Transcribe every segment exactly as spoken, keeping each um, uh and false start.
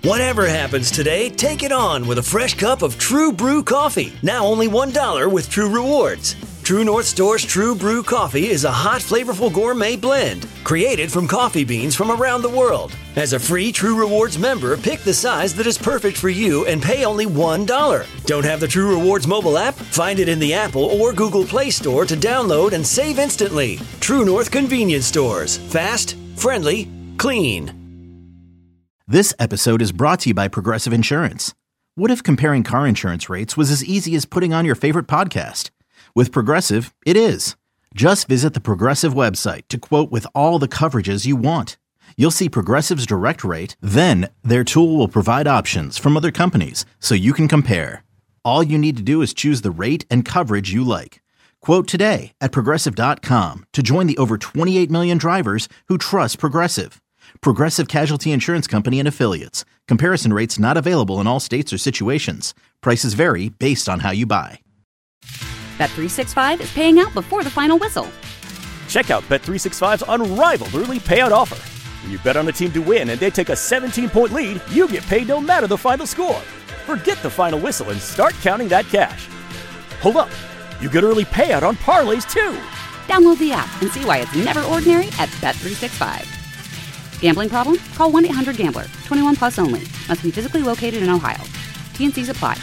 Whatever happens today, take it on with a fresh cup of True Brew coffee. Now only one dollar with True Rewards. True North Store's True Brew coffee is a hot, flavorful gourmet blend created from coffee beans from around the world. As a free True Rewards member, pick the size that is perfect for you and pay only one dollar. Don't have the True Rewards mobile app? Find it in the Apple or Google Play Store to download and save instantly. True North Convenience Stores. Fast, friendly, clean. This episode is brought to you by Progressive Insurance. What if comparing car insurance rates was as easy as putting on your favorite podcast? With Progressive, it is. Just visit the Progressive website to quote with all the coverages you want. You'll see Progressive's direct rate, then their tool will provide options from other companies so you can compare. All you need to do is choose the rate and coverage you like. Quote today at Progressive dot com to join the over twenty-eight million drivers who trust Progressive. Progressive Casualty Insurance Company and Affiliates. Comparison rates not available in all states or situations. Prices vary based on how you buy. Bet three sixty-five is paying out before the final whistle. Check out Bet three sixty-five's unrivaled early payout offer. When you bet on a team to win and they take a seventeen-point lead, you get paid no matter the final score. Forget the final whistle and start counting that cash. Hold up. You get early payout on parlays, too. Download the app and see why it's never ordinary at Bet three sixty-five. Gambling problem? Call one eight hundred gambler. twenty-one plus only. Must be physically located in Ohio. T and C's apply.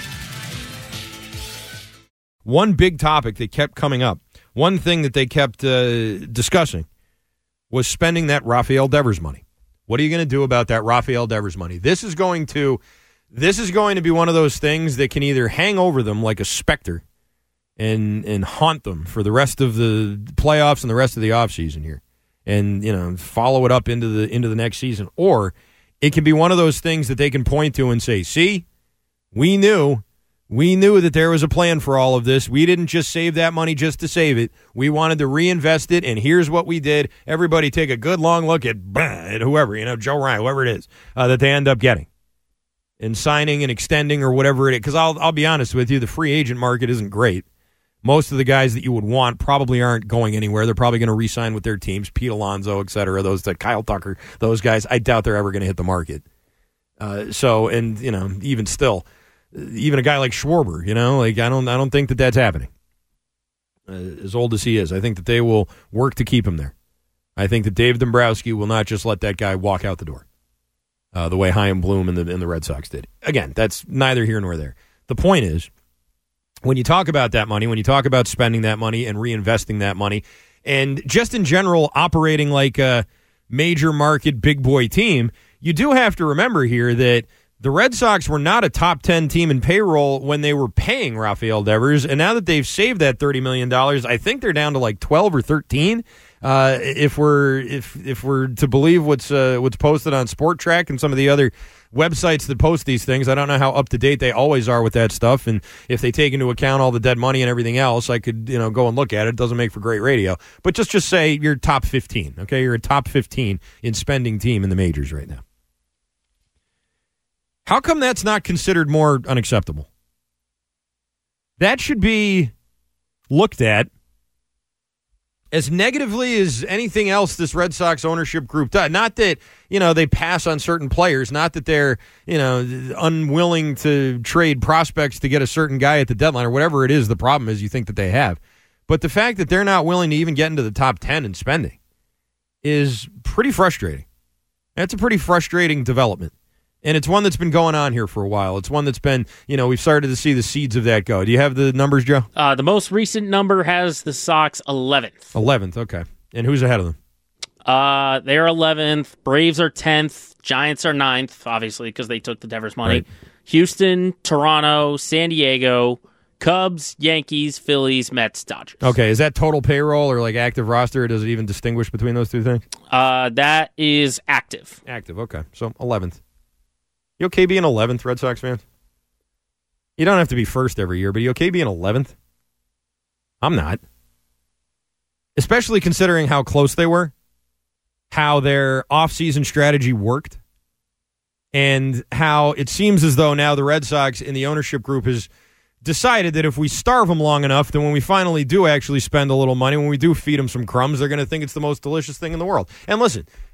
One big topic that kept coming up, one thing that they kept uh, discussing was spending that Rafael Devers money. What are you going to do about that Rafael Devers money? This is going to this is going to be one of those things that can either hang over them like a specter and and haunt them for the rest of the playoffs and the rest of the offseason here. And, you know, follow it up into the into the next season. Or it can be one of those things that they can point to and say, see, we knew, we knew that there was a plan for all of this. We didn't just save that money just to save it. We wanted to reinvest it, and here's what we did. Everybody take a good long look at, at whoever, you know, Joe Ryan, whoever it is, uh, that they end up getting and signing and extending or whatever it is. Because I'll, I'll be honest with you, the free agent market isn't great. Most of the guys that you would want probably aren't going anywhere. They're probably going to re-sign with their teams, Pete Alonso, et cetera, those that Kyle Tucker, those guys. I doubt they're ever going to hit the market. Uh, so, and, you know, even still, even a guy like Schwarber, you know, like I don't I don't think that that's happening. Uh, as old as he is, I think that they will work to keep him there. I think that Dave Dombrowski will not just let that guy walk out the door uh, the way Chaim Bloom and the, and the Red Sox did. Again, that's neither here nor there. The point is, when you talk about that money, when you talk about spending that money and reinvesting that money, and just in general operating like a major market big boy team, you do have to remember here that the Red Sox were not a top ten team in payroll when they were paying Rafael Devers, and now that they've saved that thirty million dollars, I think they're down to like twelve or thirteen. Uh, if we're if if we're to believe what's uh, what's posted on Sport Track and some of the other websites that post these things, I don't know how up to date they always are with that stuff, and if they take into account all the dead money and everything else, I could you know go and look at it. It doesn't make for great radio, but just just say you're top fifteen. Okay, you're a top fifteen in spending team in the majors right now. How come that's not considered more unacceptable? That should be looked at as negatively as anything else this Red Sox ownership group does. Not that, you know, they pass on certain players, not that they're, you know, unwilling to trade prospects to get a certain guy at the deadline or whatever it is the problem is you think that they have. But the fact that they're not willing to even get into the top ten in spending is pretty frustrating. That's a pretty frustrating development. And it's one that's been going on here for a while. It's one that's been, you know, we've started to see the seeds of that go. Do you have the numbers, Joe? Uh, the most recent number has the Sox eleventh. eleventh, okay. And who's ahead of them? Uh, they're eleventh. Braves are tenth. Giants are ninth, obviously, because they took the Devers money. Right. Houston, Toronto, San Diego, Cubs, Yankees, Phillies, Mets, Dodgers. Okay, is that total payroll or like active roster? Or does it even distinguish between those two things? Uh, that is active. Active, okay. So eleventh. You okay being eleventh, Red Sox fans? You don't have to be first every year, but you okay being eleventh? I'm not. Especially considering how close they were, how their offseason strategy worked, and how it seems as though now the Red Sox in the ownership group has decided that if we starve them long enough, then when we finally do actually spend a little money, when we do feed them some crumbs, they're going to think it's the most delicious thing in the world. And listen,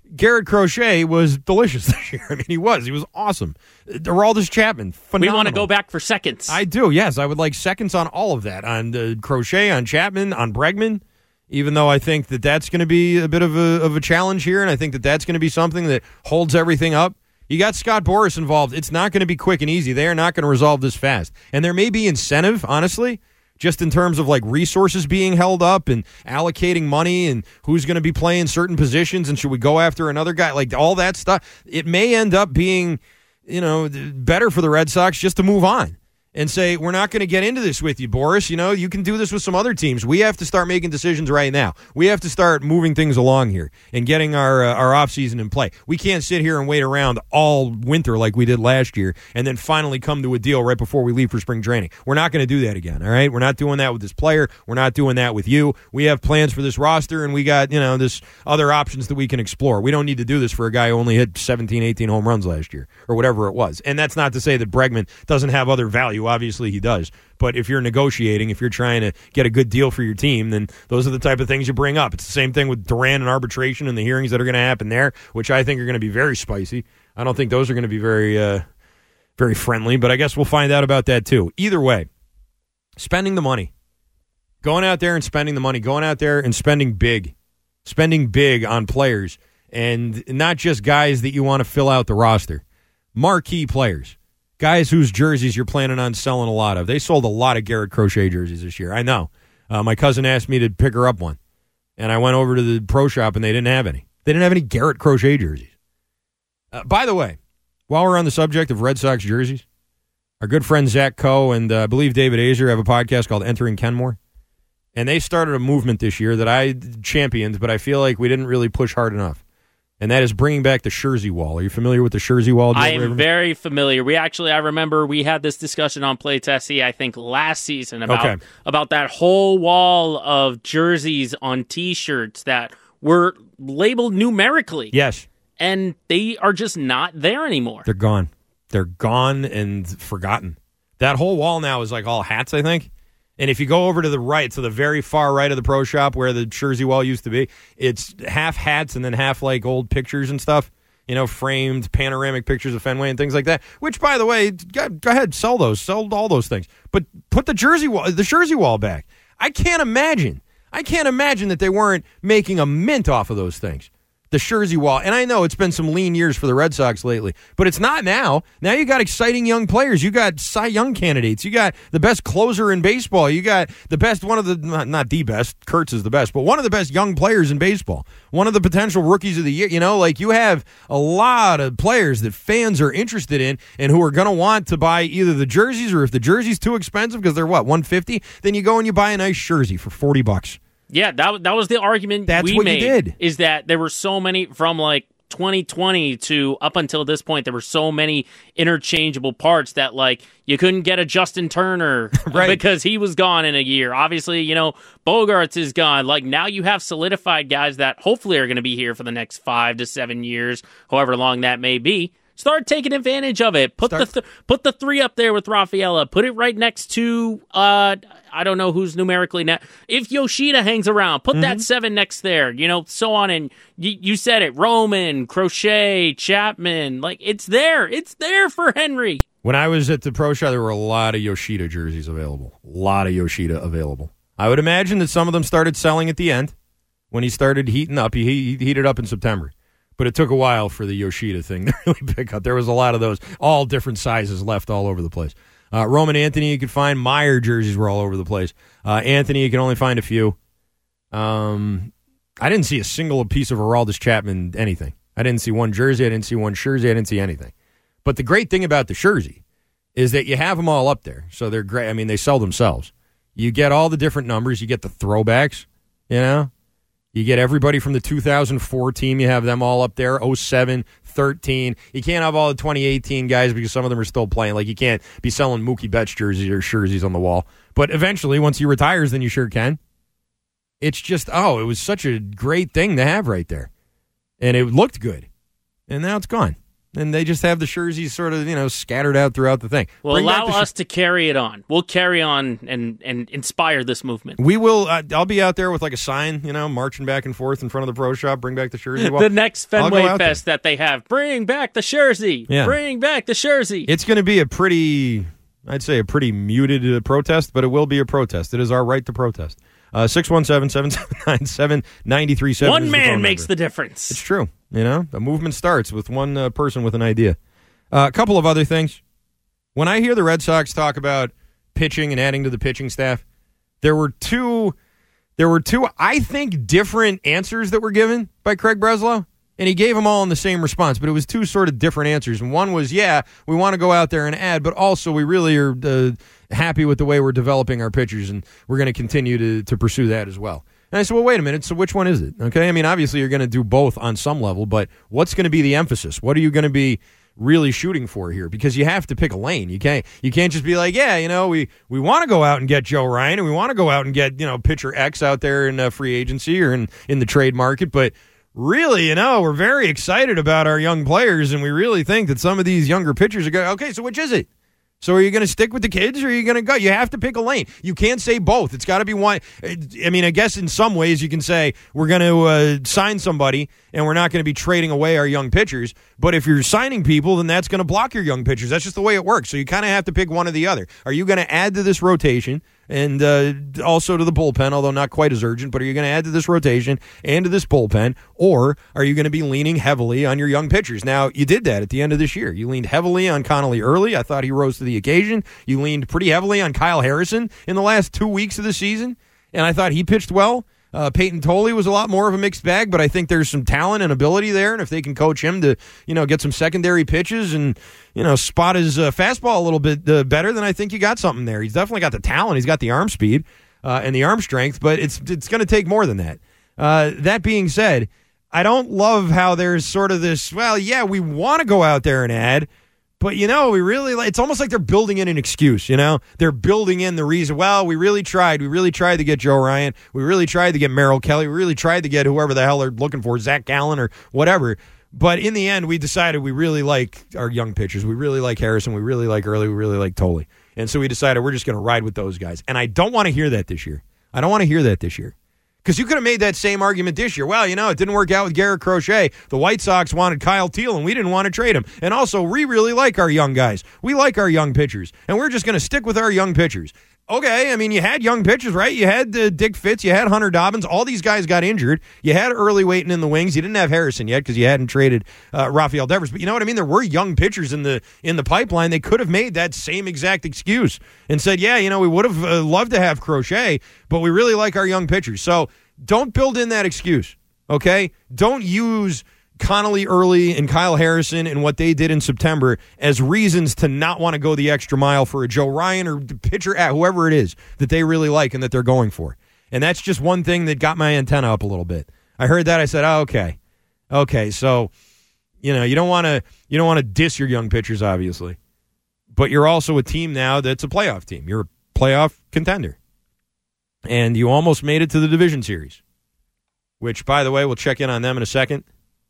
Garrett Crochet was delicious this year. I mean, he was. He was awesome. Aroldis Chapman, phenomenal. We want to go back for seconds. I do, yes. I would like seconds on all of that, on uh, Crochet, on Chapman, on Bregman, even though I think that that's going to be a bit of a, of a challenge here, and I think that that's going to be something that holds everything up. You got Scott Boras involved. It's not going to be quick and easy. They are not going to resolve this fast. And there may be incentive, honestly, just in terms of like resources being held up and allocating money and who's going to be playing certain positions and should we go after another guy, like all that stuff. It may end up being, you know, better for the Red Sox just to move on and say, we're not going to get into this with you, Boras. You know, you can do this with some other teams. We have to start making decisions right now. We have to start moving things along here and getting our uh, our offseason in play. We can't sit here and wait around all winter like we did last year and then finally come to a deal right before we leave for spring training. We're not going to do that again, all right? We're not doing that with this player. We're not doing that with you. We have plans for this roster, and we got, you know, this other options that we can explore. We don't need to do this for a guy who only hit seventeen, eighteen home runs last year or whatever it was. And that's not to say that Bregman doesn't have other value. Obviously, he does. But if you're negotiating, if you're trying to get a good deal for your team, then those are the type of things you bring up. It's the same thing with Duran and arbitration and the hearings that are going to happen there, which I think are going to be very spicy. I don't think those are going to be very, uh, very friendly, but I guess we'll find out about that too. Either way, spending the money, going out there and spending the money, going out there and spending big, spending big on players, and not just guys that you want to fill out the roster, marquee players. Guys whose jerseys you're planning on selling a lot of. They sold a lot of Garrett Crochet jerseys this year. I know. Uh, my cousin asked me to pick her up one. And I went over to the pro shop, and they didn't have any. They didn't have any Garrett Crochet jerseys. Uh, by the way, while we're on the subject of Red Sox jerseys, our good friend Zach Coe and uh, I believe David Azer have a podcast called Entering Kenmore. And they started a movement this year that I championed, but I feel like we didn't really push hard enough. And that is bringing back the Jersey Wall. Are you familiar with the Jersey Wall? I am very familiar. We actually, I remember we had this discussion on Play Tessie, I think, last season about okay. about that whole wall of jerseys on T-shirts that were labeled numerically. Yes. And they are just not there anymore. They're gone. They're gone and forgotten. That whole wall now is like all hats, I think. And if you go over to the right, to the very far right of the pro shop where the Jersey Wall used to be, it's half hats and then half like old pictures and stuff, you know, framed panoramic pictures of Fenway and things like that. Which, by the way, go, go ahead, sell those, sell all those things. But put the Jersey Wall, the Jersey Wall back. I can't imagine. I can't imagine that they weren't making a mint off of those things. The Jersey Wall. And I know it's been some lean years for the Red Sox lately, but it's not now. Now you got exciting young players. You got Cy Young candidates. You got the best closer in baseball. You got the best, one of the, not, not the best, Kurtz is the best, but one of the best young players in baseball. One of the potential rookies of the year. You know, like you have a lot of players that fans are interested in and who are going to want to buy either the jerseys, or if the jersey's too expensive because they're what, one hundred fifty dollars, then you go and you buy a nice jersey for forty bucks. Yeah, that that was the argument That's we what made. You did. Is that there were so many from like twenty twenty to up until this point, there were so many interchangeable parts that like you couldn't get a Justin Turner right. because he was gone in a year. Obviously, you know, Bogarts is gone. Like now you have solidified guys that hopefully are going to be here for the next five to seven years, however long that may be. Start taking advantage of it. Put Start. the th- put the three up there with Rafaela. Put it right next to uh, I don't know who's numerically next. If Yoshida hangs around, put mm-hmm. that seven next there. You know, so on. And you, you said it: Roman, Crochet, Chapman. Like it's there. It's there for Henry. When I was at the Pro Shop, there were a lot of Yoshida jerseys available. A lot of Yoshida available. I would imagine that some of them started selling at the end when he started heating up. He, he heated up in September. But it took a while for the Yoshida thing to really pick up. There was a lot of those, all different sizes left all over the place. Uh, Roman Anthony, you could find. Meyer jerseys were all over the place. Uh, Anthony, you can only find a few. Um, I didn't see a single piece of Aroldis Chapman anything. I didn't see one jersey. I didn't see one jersey. I didn't see anything. But the great thing about the jersey is that you have them all up there. So they're great. I mean, they sell themselves. You get all the different numbers. You get the throwbacks, you know. You get everybody from the two thousand four team. You have them all up there, oh seven, thirteen. You can't have all the twenty eighteen guys because some of them are still playing. Like, you can't be selling Mookie Betts jerseys or jerseys on the wall. But eventually, once he retires, then you sure can. It's just, oh, it was such a great thing to have right there. And it looked good. And now it's gone. And they just have the jerseys sort of, you know, scattered out throughout the thing. Well, Bring allow sh- us to carry it on. We'll carry on and, and inspire this movement. We will. Uh, I'll be out there with like a sign, you know, marching back and forth in front of the pro shop. Bring back the jersey. Well, the next Fenway Fest there. that they have. Bring back the jersey. Yeah. Bring back the jersey. It's going to be a pretty, I'd say a pretty muted uh, protest, but it will be a protest. It is our right to protest. Uh, six one seven, seven seven nine, seven nine three seven. One man makes number. the difference. It's true. You know, a movement starts with one uh, person with an idea. Uh, a couple of other things. When I hear the Red Sox talk about pitching and adding to the pitching staff, there were two, there were two, I think, different answers that were given by Craig Breslow, and he gave them all in the same response, but it was two sort of different answers. And one was, yeah, we want to go out there and add, but also we really are uh, happy with the way we're developing our pitchers, and we're going to continue to to pursue that as well. And I said, well, wait a minute, so which one is it? Okay, I mean, obviously you're going to do both on some level, but what's going to be the emphasis? What are you going to be really shooting for here? Because you have to pick a lane. You can't you can't just be like, yeah, you know, we, we want to go out and get Joe Ryan, and we want to go out and get, you know, pitcher X out there in uh, free agency or in, in the trade market, but really, you know, we're very excited about our young players, and we really think that some of these younger pitchers are going, okay, so which is it? So are you going to stick with the kids, or are you going to go? You have to pick a lane. You can't say both. It's got to be one. I mean, I guess in some ways you can say we're going to uh, sign somebody and we're not going to be trading away our young pitchers. But if you're signing people, then that's going to block your young pitchers. That's just the way it works. So you kind of have to pick one or the other. Are you going to add to this rotation and uh, also to the bullpen, although not quite as urgent, but are you going to add to this rotation and to this bullpen, or are you going to be leaning heavily on your young pitchers? Now, you did that at the end of this year. You leaned heavily on Connolly early. I thought he rose to the occasion. You leaned pretty heavily on Kyle Harrison in the last two weeks of the season, and I thought he pitched well. Uh, Peyton Tolley was a lot more of a mixed bag, but I think there's some talent and ability there, and if they can coach him to, you know, get some secondary pitches and, you know, spot his uh, fastball a little bit uh, better, then I think you got something there. He's definitely got the talent. He's got the arm speed uh, and the arm strength, but it's it's going to take more than that. Uh, that being said, I don't love how there's sort of this, well, yeah, we want to go out there and add, but, you know, we really, it's almost like they're building in an excuse, you know? They're building in the reason, well, we really tried. We really tried to get Joe Ryan. We really tried to get Merrill Kelly. We really tried to get whoever the hell they're looking for, Zach Gallen or whatever. But in the end, we decided we really like our young pitchers. We really like Harrison. We really like Early. We really like Tolley. And so we decided we're just going to ride with those guys. And I don't want to hear that this year. I don't want to hear that this year. Because you could have made that same argument this year. Well, you know, it didn't work out with Garrett Crochet. The White Sox wanted Kyle Teal, and we didn't want to trade him. And also, we really like our young guys. We like our young pitchers. And we're just going to stick with our young pitchers. Okay, I mean, you had young pitchers, right? You had uh, Dick Fitz. You had Hunter Dobbins. All these guys got injured. You had Early waiting in the wings. You didn't have Harrison yet because you hadn't traded uh, Rafael Devers. But you know what I mean? There were young pitchers in the in the pipeline. They could have made that same exact excuse and said, yeah, you know, we would have uh, loved to have Crochet, but we really like our young pitchers. So don't build in that excuse, okay? Don't use Connolly Early and Kyle Harrison and what they did in September as reasons to not want to go the extra mile for a Joe Ryan or pitcher, whoever it is that they really like and that they're going for. And that's just one thing that got my antenna up a little bit. I heard that. I said, oh, okay. Okay, so, you know, you don't want to you don't want to diss your young pitchers, obviously. But you're also a team now that's a playoff team. You're a playoff contender. And you almost made it to the division series, which, by the way, we'll check in on them in a second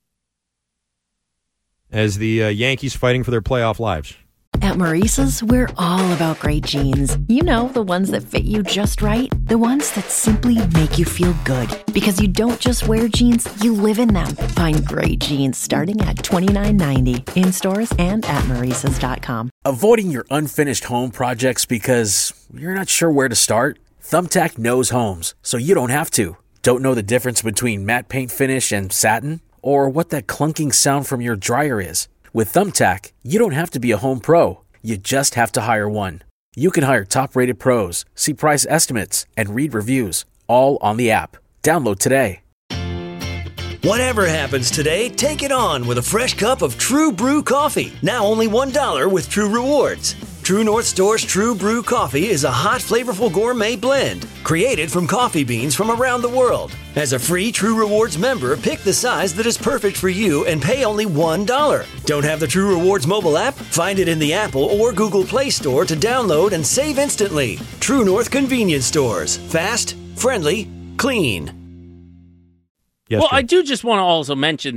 as the uh, Yankees fighting for their playoff lives. At Maurice's, we're all about great jeans. You know, the ones that fit you just right. The ones that simply make you feel good. Because you don't just wear jeans, you live in them. Find great jeans starting at twenty-nine ninety in stores and at Maurices dot com. Avoiding your unfinished home projects because you're not sure where to start? Thumbtack knows homes, so you don't have to. Don't know the difference between matte paint finish and satin? Or what that clunking sound from your dryer is? With Thumbtack, you don't have to be a home pro. You just have to hire one. You can hire top-rated pros, see price estimates, and read reviews, all on the app. Download today. Whatever happens today, take it on with a fresh cup of True Brew coffee. Now only one dollar with True Rewards. True North Store's True Brew coffee is a hot, flavorful gourmet blend created from coffee beans from around the world. As a free True Rewards member, pick the size that is perfect for you and pay only one dollar. Don't have the True Rewards mobile app? Find it in the Apple or Google Play Store to download and save instantly. True North Convenience Stores. Fast, friendly, clean. Yes, well, sir. I do just want to also mention that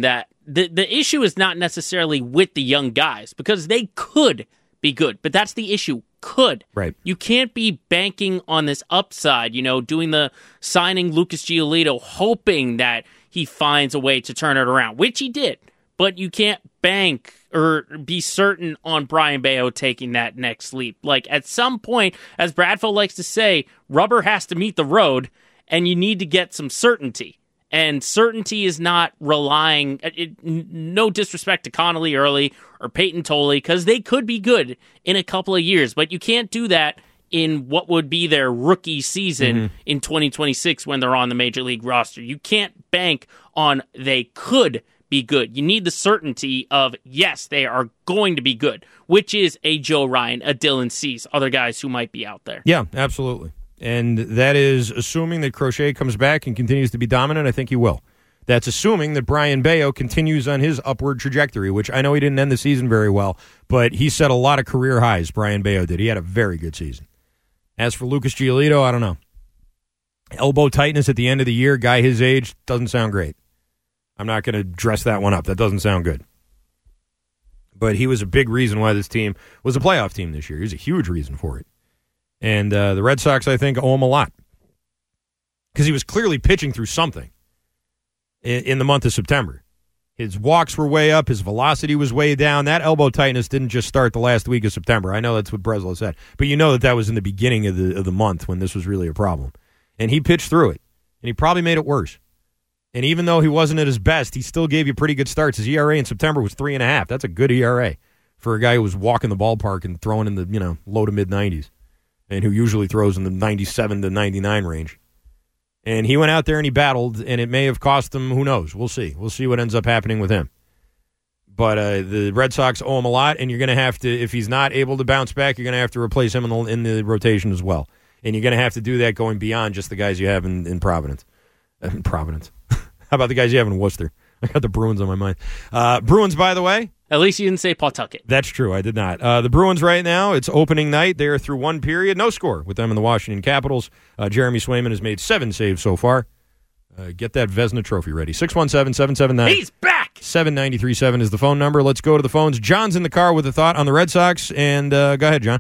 the the issue is not necessarily with the young guys, because they could be good, but that's the issue. Could. Right. You can't be banking on this upside, you know, doing the signing Lucas Giolito, hoping that he finds a way to turn it around, which he did. But you can't bank or be certain on Brian Bayo taking that next leap. Like, at some point, as Bradfield likes to say, rubber has to meet the road, and you need to get some certainty. And certainty is not relying, it, no disrespect to Connolly Early or Peyton Tolley, because they could be good in a couple of years, but you can't do that in what would be their rookie season mm-hmm. in twenty twenty-six when they're on the Major League roster. You can't bank on they could be good. You need the certainty of, yes, they are going to be good, which is a Joe Ryan, a Dylan Cease, other guys who might be out there. Yeah, absolutely. And that is assuming that Crochet comes back and continues to be dominant. I think he will. That's assuming that Brian Bayo continues on his upward trajectory, which I know he didn't end the season very well, but he set a lot of career highs, Brian Bayo did. He had a very good season. As for Lucas Giolito, I don't know. Elbow tightness at the end of the year, guy his age, doesn't sound great. I'm not going to dress that one up. That doesn't sound good. But he was a big reason why this team was a playoff team this year. He was a huge reason for it. And uh, the Red Sox, I think, owe him a lot. Because he was clearly pitching through something in, in the month of September. His walks were way up. His velocity was way down. That elbow tightness didn't just start the last week of September. I know that's what Breslow said. But you know that that was in the beginning of the of the month when this was really a problem. And he pitched through it. And he probably made it worse. And even though he wasn't at his best, he still gave you pretty good starts. His E R A in September was three and a half. That's a good E R A for a guy who was walking the ballpark and throwing in the, you know, low to mid nineties. And who usually throws in the ninety-seven to ninety-nine range. And he went out there and he battled, and it may have cost him, who knows. We'll see. We'll see what ends up happening with him. But uh, the Red Sox owe him a lot, and you're going to have to, if he's not able to bounce back, you're going to have to replace him in the, in the rotation as well. And you're going to have to do that going beyond just the guys you have in, in Providence. Uh, in Providence. How about the guys you have in Worcester? I got the Bruins on my mind. Uh, Bruins, by the way. At least you didn't say Pawtucket. That's true. I did not. Uh, the Bruins right now, it's opening night. They are through one period. No score with them in the Washington Capitals. Uh, Jeremy Swayman has made seven saves so far. Uh, get that Vezina trophy ready. six one seven, seven seven nine. He's back! seven nine three seven is the phone number. Let's go to the phones. John's in the car with a thought on the Red Sox. And uh, go ahead, John.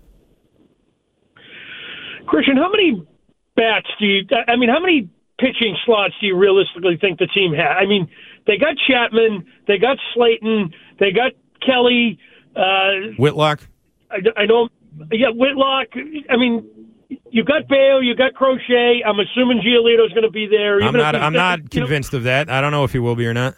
Christian, how many bats do you – I mean, how many pitching slots do you realistically think the team had? I mean, they got Chapman. They got Slayton. They got Kelly, uh, Whitlock. I, I don't. Yeah, Whitlock. I mean, you got Bayo, you got Crochet. I'm assuming Giolito's going to be there. I'm not. I'm not convinced know. of that. I don't know if he will be or not.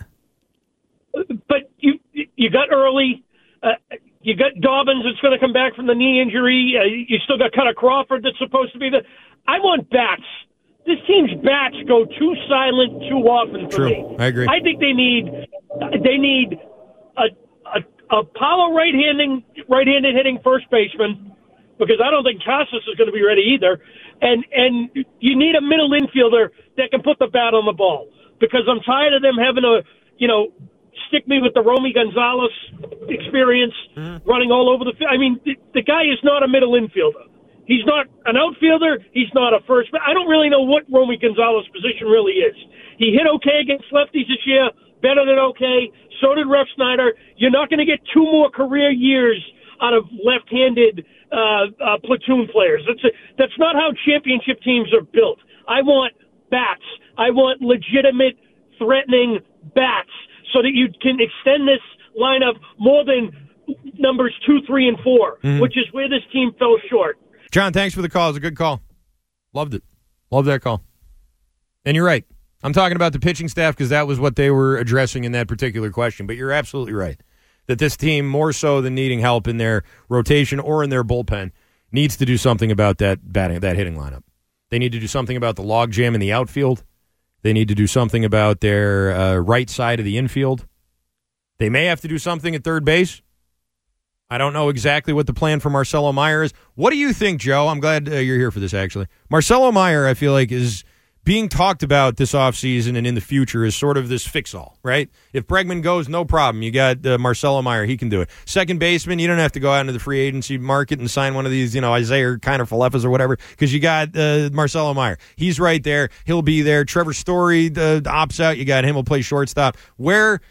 But you you got Early. Uh, you got Dobbins that's going to come back from the knee injury. Uh, you still got Cutter Crawford that's supposed to be there. I want bats. This team's bats go too silent too often for True. me. I agree. I think they need they need a. a A Apollo right-handing, right-handed hitting first baseman, because I don't think Casas is going to be ready either. And and you need a middle infielder that can put the bat on the ball, because I'm tired of them having to, you know, stick me with the Romy Gonzalez experience mm-hmm. running all over the field. I mean, the, the guy is not a middle infielder. He's not an outfielder. He's not a first. I don't really know what Romy Gonzalez position really is. He hit okay against lefties this year, better than okay. So did Ref Snyder. You're not going to get two more career years out of left-handed uh, uh, platoon players. That's a, that's not how championship teams are built. I want bats. I want legitimate, threatening bats so that you can extend this lineup more than numbers two, three, and four, mm-hmm. which is where this team fell short. John, thanks for the call. It was a good call. Loved it. Loved that call. And you're right. I'm talking about the pitching staff because that was what they were addressing in that particular question. But you're absolutely right that this team, more so than needing help in their rotation or in their bullpen, needs to do something about that batting, that hitting lineup. They need to do something about the logjam in the outfield. They need to do something about their uh, right side of the infield. They may have to do something at third base. I don't know exactly what the plan for Marcelo Meyer is. What do you think, Joe? I'm glad uh, you're here for this, actually. Marcelo Meyer, I feel like, is being talked about this offseason and in the future as sort of this fix-all, right? If Bregman goes, no problem. You got uh, Marcelo Meyer. He can do it. Second baseman, you don't have to go out into the free agency market and sign one of these, you know, Isaiah kind of Falefas or whatever, because you got uh, Marcelo Meyer. He's right there. He'll be there. Trevor Story uh, opts out. You got him. He'll play shortstop. Where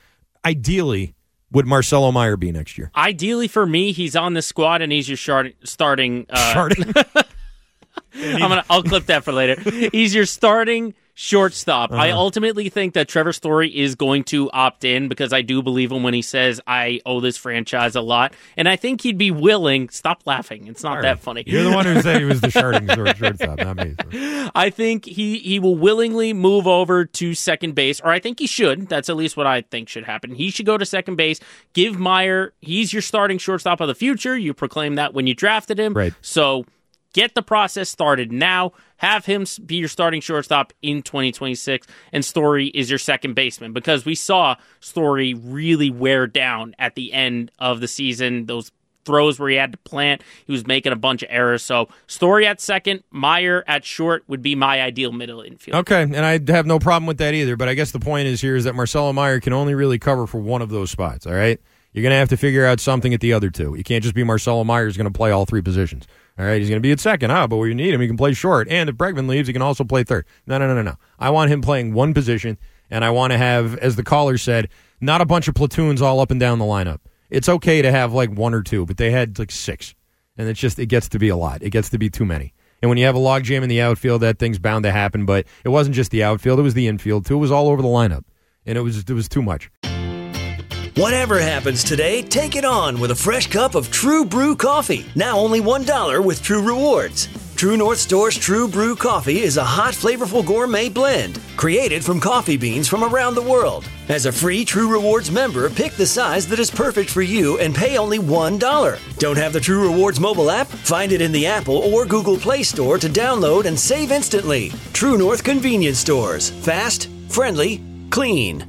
ideally, would Marcelo Meyer be next year? Ideally for me, he's on the squad and he's your shard- starting. Uh, Starting? I'm gonna. I'll clip that for later. He's your starting shortstop. Uh-huh. I ultimately think that Trevor Story is going to opt in because I do believe him when he says I owe this franchise a lot, and I think he'd be willing. Stop laughing. It's not All that right. funny. You're the one who said he was the starting short- shortstop, not me. So. I think he, he will willingly move over to second base, or I think he should. That's at least what I think should happen. He should go to second base. Give Meyer, he's your starting shortstop of the future. You proclaimed that when you drafted him. Right. So get the process started now. Have him be your starting shortstop in twenty twenty-six, and Story is your second baseman, because we saw Story really wear down at the end of the season. Those throws where he had to plant, he was making a bunch of errors. So Story at second, Meyer at short would be my ideal middle infield. Okay, and I have no problem with that either, but I guess the point is here is that Marcelo Meyer can only really cover for one of those spots, all right? You're going to have to figure out something at the other two. You can't just be Marcelo Meyer who's going to play all three positions. All right, he's going to be at second. Ah, but when you need him, he can play short. And if Bregman leaves, he can also play third. No, no, no, no, no. I want him playing one position, and I want to have, as the caller said, not a bunch of platoons all up and down the lineup. It's okay to have like one or two, but they had like six. And it's just, it gets to be a lot. It gets to be too many. And when you have a logjam in the outfield, that thing's bound to happen. But it wasn't just the outfield, it was the infield, too. It was all over the lineup. And it was it was too much. Whatever happens today, take it on with a fresh cup of True Brew coffee. Now only one dollar with True Rewards. True North Store's True Brew coffee is a hot, flavorful gourmet blend created from coffee beans from around the world. As a free True Rewards member, pick the size that is perfect for you and pay only one dollar. Don't have the True Rewards mobile app? Find it in the Apple or Google Play Store to download and save instantly. True North Convenience Stores. Fast, friendly, clean.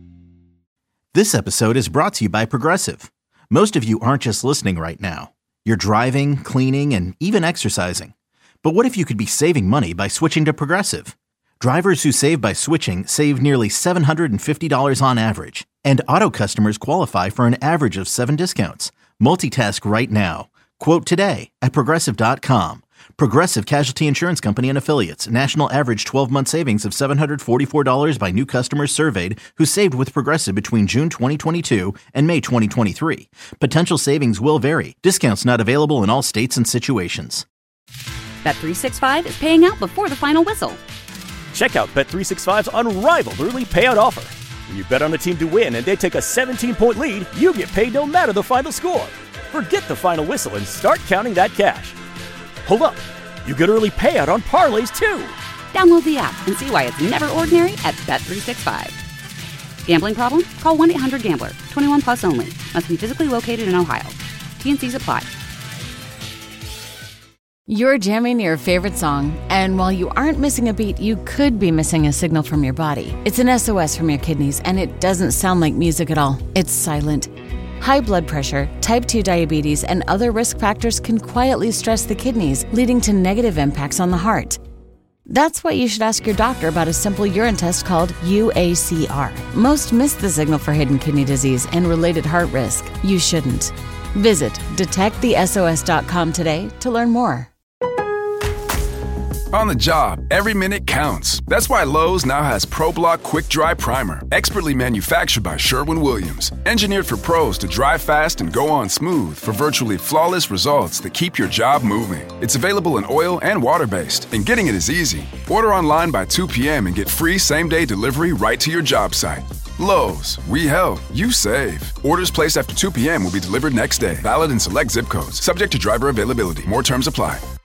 This episode is brought to you by Progressive. Most of you aren't just listening right now. You're driving, cleaning, and even exercising. But what if you could be saving money by switching to Progressive? Drivers who save by switching save nearly seven hundred fifty dollars on average. And auto customers qualify for an average of seven discounts. Multitask right now. Quote today at Progressive dot com. Progressive Casualty Insurance Company and Affiliates. National average twelve-month savings of seven hundred forty-four dollars by new customers surveyed who saved with Progressive between June twenty twenty-two and May twenty twenty-three. Potential savings will vary. Discounts not available in all states and situations. Bet three sixty-five is paying out before the final whistle. Check out Bet three sixty-five's unrivaled early payout offer. When you bet on a team to win and they take a seventeen-point lead, you get paid no matter the final score. Forget the final whistle and start counting that cash. Hold up. You get early payout on parlays, too. Download the app and see why it's never ordinary at Bet three sixty-five. Gambling problem? Call one eight hundred gambler. twenty-one plus only. Must be physically located in Ohio. T N Cs apply. You're jamming your favorite song, and while you aren't missing a beat, you could be missing a signal from your body. It's an S O S from your kidneys, and it doesn't sound like music at all. It's silent. High blood pressure, type two diabetes, and other risk factors can quietly stress the kidneys, leading to negative impacts on the heart. That's why you should ask your doctor about a simple urine test called U A C R. Most miss the signal for hidden kidney disease and related heart risk. You shouldn't. Visit detect the S O S dot com today to learn more. On the job, every minute counts. That's why Lowe's now has ProBlock Quick Dry Primer, expertly manufactured by Sherwin-Williams. Engineered for pros to dry fast and go on smooth for virtually flawless results that keep your job moving. It's available in oil and water-based, and getting it is easy. Order online by two p.m. and get free same-day delivery right to your job site. Lowe's, we help, you save. Orders placed after two p.m. will be delivered next day. Valid in select zip codes. Subject to driver availability. More terms apply.